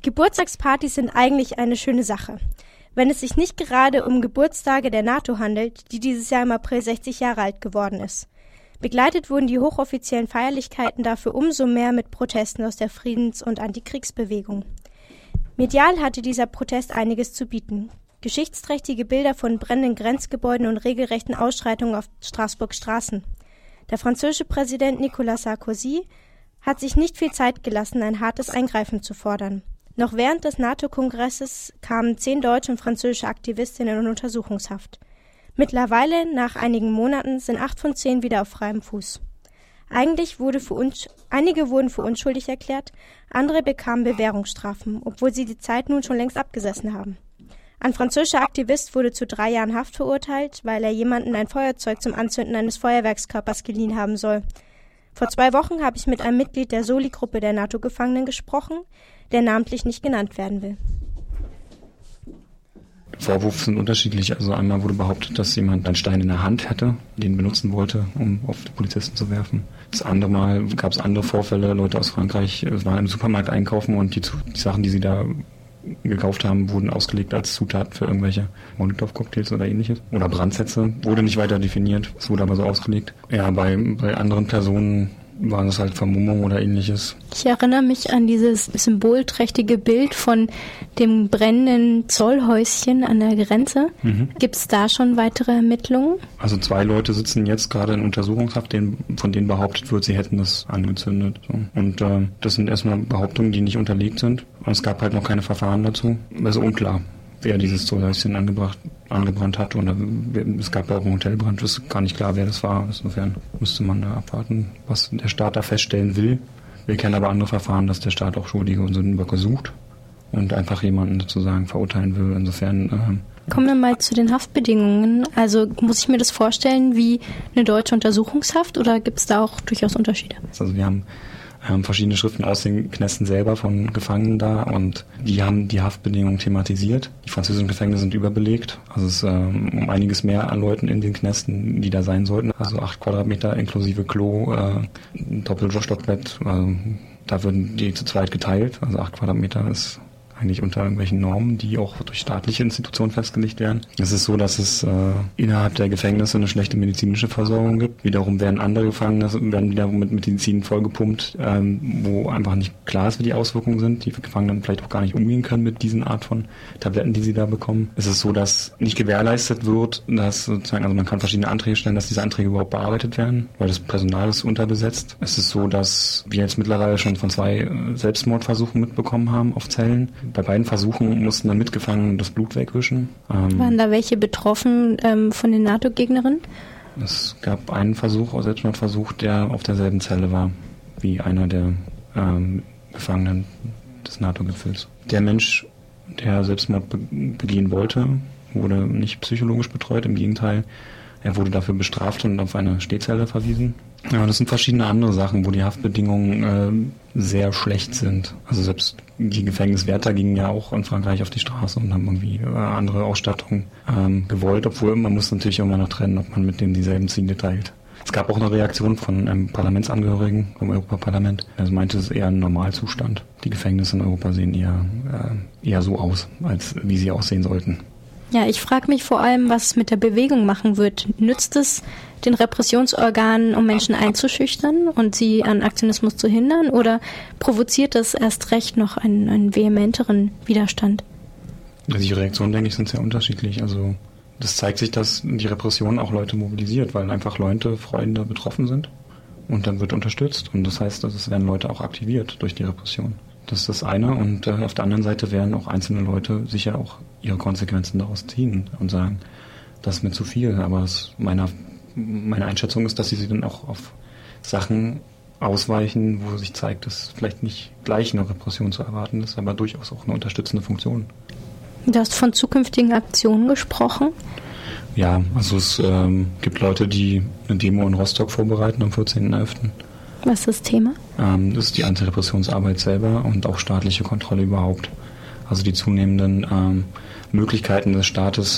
Geburtstagspartys sind eigentlich eine schöne Sache. Wenn es sich nicht gerade um Geburtstage der NATO handelt, die dieses Jahr im April 60 Jahre alt geworden ist. Begleitet wurden die hochoffiziellen Feierlichkeiten dafür umso mehr mit Protesten aus der Friedens- und Antikriegsbewegung. Medial hatte dieser Protest einiges zu bieten. Geschichtsträchtige Bilder von brennenden Grenzgebäuden und regelrechten Ausschreitungen auf Straßburgs Straßen. Der französische Präsident Nicolas Sarkozy hat sich nicht viel Zeit gelassen, ein hartes Eingreifen zu fordern. Noch während des NATO-Kongresses kamen 10 deutsche und französische Aktivistinnen in Untersuchungshaft. Mittlerweile, nach einigen Monaten, sind 8 von 10 wieder auf freiem Fuß. Einige wurden für unschuldig erklärt, andere bekamen Bewährungsstrafen, obwohl sie die Zeit nun schon längst abgesessen haben. Ein französischer Aktivist wurde zu 3 Jahren Haft verurteilt, weil er jemanden ein Feuerzeug zum Anzünden eines Feuerwerkskörpers geliehen haben soll. Vor 2 Wochen habe ich mit einem Mitglied der Soli-Gruppe der NATO-Gefangenen gesprochen, der namentlich nicht genannt werden will. Vorwürfe sind unterschiedlich. Also einmal wurde behauptet, dass jemand einen Stein in der Hand hätte, den benutzen wollte, um auf die Polizisten zu werfen. Das andere Mal gab es andere Vorfälle. Leute aus Frankreich waren im Supermarkt einkaufen und die Sachen, die sie da gekauft haben, wurden ausgelegt als Zutaten für irgendwelche Molotow-Cocktails oder ähnliches. Oder Brandsätze. Wurde nicht weiter definiert. Es wurde aber so ausgelegt. Ja, bei anderen Personen waren es halt Vermummung oder ähnliches. Ich erinnere mich an dieses symbolträchtige Bild von dem brennenden Zollhäuschen an der Grenze. Gibt es da schon weitere Ermittlungen? Also 2 Leute sitzen jetzt gerade in Untersuchungshaft, von denen behauptet wird, sie hätten das angezündet. So. Und das sind erstmal Behauptungen, die nicht unterlegt sind. Und es gab halt noch keine Verfahren dazu. Es ist unklar, wer dieses Zollhäuschen angebrannt hat. Und es gab ja auch einen Hotelbrand. Es ist gar nicht klar, wer das war. Insofern müsste man da abwarten, was der Staat da feststellen will. Wir kennen aber andere Verfahren, dass der Staat auch Schuldige und Sündenböcke sucht und einfach jemanden sozusagen verurteilen will. Insofern kommen wir mal zu den Haftbedingungen. Also muss ich mir das vorstellen wie eine deutsche Untersuchungshaft oder gibt es da auch durchaus Unterschiede? Also wir haben verschiedene Schriften aus den Knästen selber von Gefangenen da und die haben die Haftbedingungen thematisiert. Die französischen Gefängnisse sind überbelegt. Also es ist um einiges mehr an Leuten in den Knästen, die da sein sollten. Also 8 Quadratmeter inklusive Klo, Doppelstockbett. Da würden die zu zweit geteilt. Also 8 Quadratmeter ist eigentlich unter irgendwelchen Normen, die auch durch staatliche Institutionen festgelegt werden. Es ist so, dass es innerhalb der Gefängnisse eine schlechte medizinische Versorgung gibt. Wiederum werden andere Gefangene wiederum mit Medizin vollgepumpt, wo einfach nicht klar ist, wie die Auswirkungen sind. Die Gefangenen vielleicht auch gar nicht umgehen können mit diesen Art von Tabletten, die sie da bekommen. Es ist so, dass nicht gewährleistet wird, dass sozusagen, also man kann verschiedene Anträge stellen, dass diese Anträge überhaupt bearbeitet werden, weil das Personal ist unterbesetzt. Es ist so, dass wir jetzt mittlerweile schon von 2 Selbstmordversuchen mitbekommen haben auf Zellen. Bei beiden Versuchen mussten dann Mitgefangene das Blut wegwischen. Waren da welche betroffen von den NATO-Gegnerinnen? Es gab einen Selbstmordversuch, der auf derselben Zelle war wie einer der Gefangenen des NATO-Gipfels. Der Mensch, der Selbstmord begehen wollte, wurde nicht psychologisch betreut, im Gegenteil. Er wurde dafür bestraft und auf eine Stehzelle verwiesen. Ja, das sind verschiedene andere Sachen, wo die Haftbedingungen sehr schlecht sind. Also selbst die Gefängniswärter gingen ja auch in Frankreich auf die Straße und haben irgendwie andere Ausstattung gewollt, obwohl man muss natürlich immer noch trennen, ob man mit denen dieselben Ziele teilt. Es gab auch eine Reaktion von einem Parlamentsangehörigen vom Europaparlament. Er meinte, es ist eher ein Normalzustand. Die Gefängnisse in Europa sehen eher so aus, als wie sie aussehen sollten. Ja, ich frage mich vor allem, was es mit der Bewegung machen wird. Nützt es den Repressionsorganen, um Menschen einzuschüchtern und sie an Aktionismus zu hindern? Oder provoziert das erst recht noch einen vehementeren Widerstand? Die Reaktionen, denke ich, sind sehr unterschiedlich. Also das zeigt sich, dass die Repression auch Leute mobilisiert, weil einfach Leute, Freunde betroffen sind und dann wird unterstützt. Und das heißt, dass es werden Leute auch aktiviert durch die Repression. Das ist das eine. Und auf der anderen Seite werden auch einzelne Leute sicher auch ihre Konsequenzen daraus ziehen und sagen, das ist mir zu viel. Aber meine Einschätzung ist, dass sie dann auch auf Sachen ausweichen, wo sich zeigt, dass vielleicht nicht gleich eine Repression zu erwarten ist, aber durchaus auch eine unterstützende Funktion. Du hast von zukünftigen Aktionen gesprochen. Ja, also es gibt Leute, die eine Demo in Rostock vorbereiten am 14.11. Was ist das Thema? Das ist die Antirepressionsarbeit selber und auch staatliche Kontrolle überhaupt. Also die zunehmenden Möglichkeiten des Staates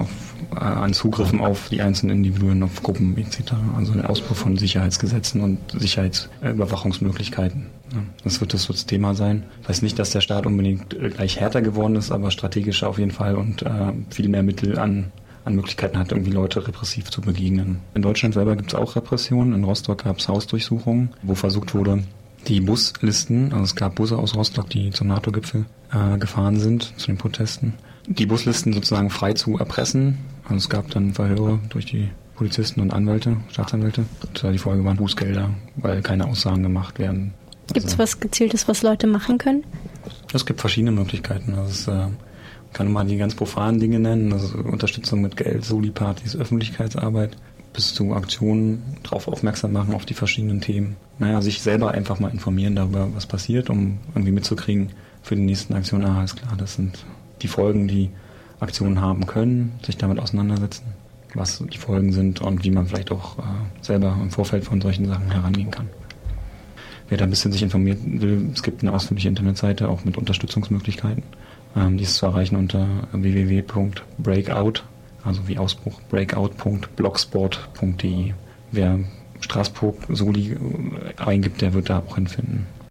an Zugriffen auf die einzelnen Individuen, auf Gruppen etc. Also der Ausbau von Sicherheitsgesetzen und Sicherheitsüberwachungsmöglichkeiten. Ja, das wird das Thema sein. Ich weiß nicht, dass der Staat unbedingt gleich härter geworden ist, aber strategischer auf jeden Fall und viel mehr Mittel an Möglichkeiten hat, irgendwie Leute repressiv zu begegnen. In Deutschland selber gibt es auch Repressionen. In Rostock gab es Hausdurchsuchungen, wo versucht wurde, die Buslisten, also es gab Busse aus Rostock, die zum NATO-Gipfel gefahren sind, zu den Protesten, die Buslisten sozusagen frei zu erpressen. Also es gab dann Verhöre durch die Polizisten und Anwälte, Staatsanwälte. Und die Folge waren Bußgelder, weil keine Aussagen gemacht werden. Gibt es was Gezieltes, was Leute machen können? Es gibt verschiedene Möglichkeiten. Also es kann man die ganz profanen Dinge nennen, also Unterstützung mit Geld, Soli-Partys, Öffentlichkeitsarbeit, bis zu Aktionen, darauf aufmerksam machen auf die verschiedenen Themen. Sich selber einfach mal informieren darüber, was passiert, um irgendwie mitzukriegen für die nächsten Aktionen. Ist klar, das sind die Folgen, die Aktionen haben können, sich damit auseinandersetzen, was die Folgen sind und wie man vielleicht auch selber im Vorfeld von solchen Sachen herangehen kann. Wer da ein bisschen sich informieren will, es gibt eine ausführliche Internetseite, auch mit Unterstützungsmöglichkeiten. Die ist zu erreichen unter www.breakout, also wie Ausbruch, breakout.blogspot.de. Wer Straßburg Soli eingibt, der wird da auch hinfinden.